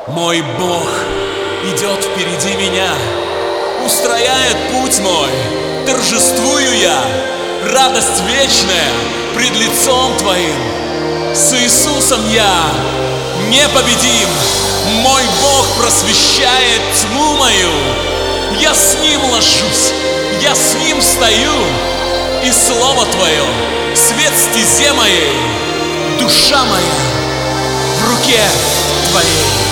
Мой Бог идет впереди меня, устрояет путь мой, торжествую я, радость вечная пред лицом Твоим. С Иисусом я непобедим, мой Бог просвещает тьму мою. Я с Ним ложусь, я с Ним встаю, и Слово Твое — свет стезе моей, душа моя в руке Твоей.